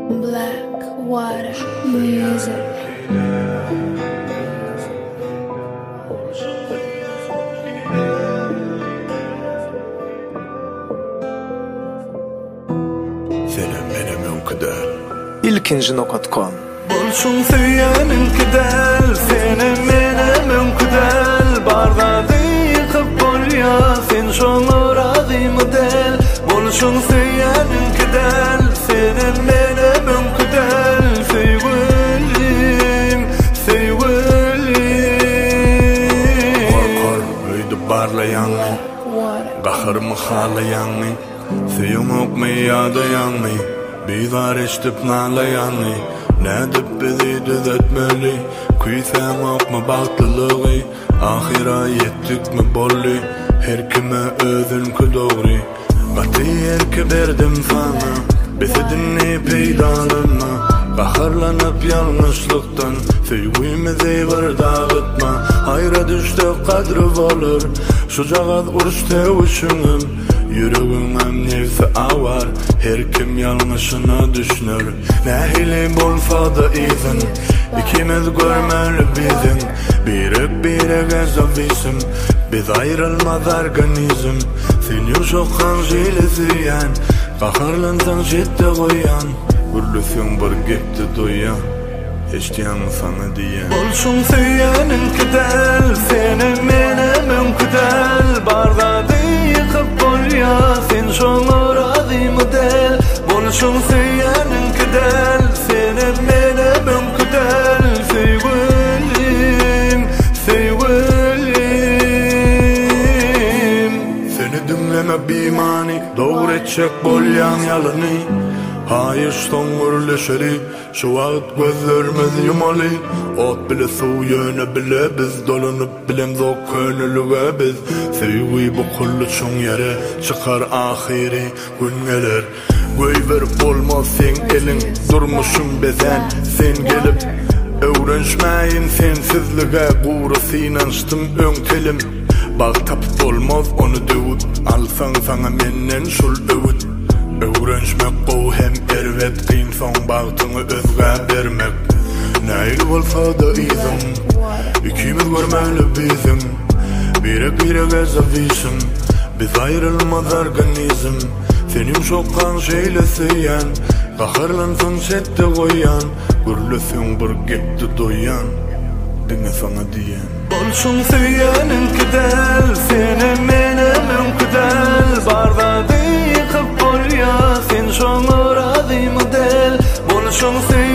Black Water Music. ilkinji.com Bolşun süyenin kidel, seni menemen kidel. Barda yıkıp bol ya, sen şonu razı model. Bolşun süyenin kidel, seni menemen kidel. Sevgilim, sevgilim. Kor öydü barlayan mı? Kahırımı halayan mı? Suyumuk mu yadayan mı? Bizar eştip nalayan mı? Nedip bizi düzeltmeli? Kuysam okma baktılığı? Ahira yettik mi bolli? Her kime özünkü doğru. Batı yerke verdim sana, besedinni peydanına. Baharlanıp yanlışlıktan sevgimizi var dağıtma. Hayra düştük kadrı olur, şu cağız uruşte uşunum. Yüreğimem nefsi avar, her kim yanlışını düşünür. Nehili bolsa da izin, ikimiz görmeli bizim. Bire gezavisim, biz ayrılmaz organizm. Sen yuşokan jilesiyen, kaharlansan ciddi koyan. Gürlüsün bir gitti duyan, eştiyan sana diyen. Bolşun süyenin kidel, seni menemen kidel. Barda yıkıp bol ya, sen şonu razı model. Bolşun süyenin kidel, seni menemen kidel. Sevgilim, sevgilim. Seni dinleme bimani, doğru edecek bol yan yalanı. Hayır stoңurleşeri, şu vaqt gözlerimiz yumalı. Ot bile su yöne bile biz dolanıp bilem zok könülüge biz. Sevgi bu kullu çoğun yere çıkar ahiri gün gelir. Göy verip olmaz sen elin, durmuşum bezen sen gelip. Öğrenşmeyin sensizlige, guğrası inançtım öňtelim. Bak tapıp olmaz onu dövüp, alsan sana menden şul övüt. Öğrenşmek bu hem ervet, kıyın son bağtını özge vermek. Neyli olsa da izin, ikimiz görmeli bizim. Bire gezavisim, biz ayrılmaz organizm. Senin şokkan şeylesiyen, kaharlansın şette koyan. Gürlüsün bir gitti doyan, dinle sana diyen. Bolşun süyenin kidel, seni menemen kidel. Barda yıkıp bol ya, sen şonu razı model. Bolşun